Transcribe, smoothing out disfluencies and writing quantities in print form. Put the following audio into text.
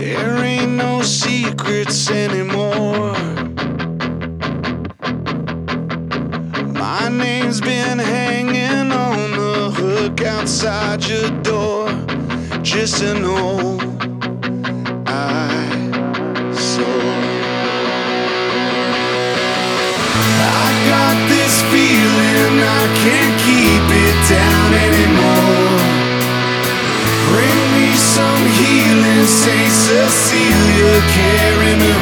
There ain't no secrets anymore. My name's been hanging on the hook outside your door, just to know I saw. I got this feeling I can't keep it down anymore. Bring me some healing, Saint Cecilia, carry me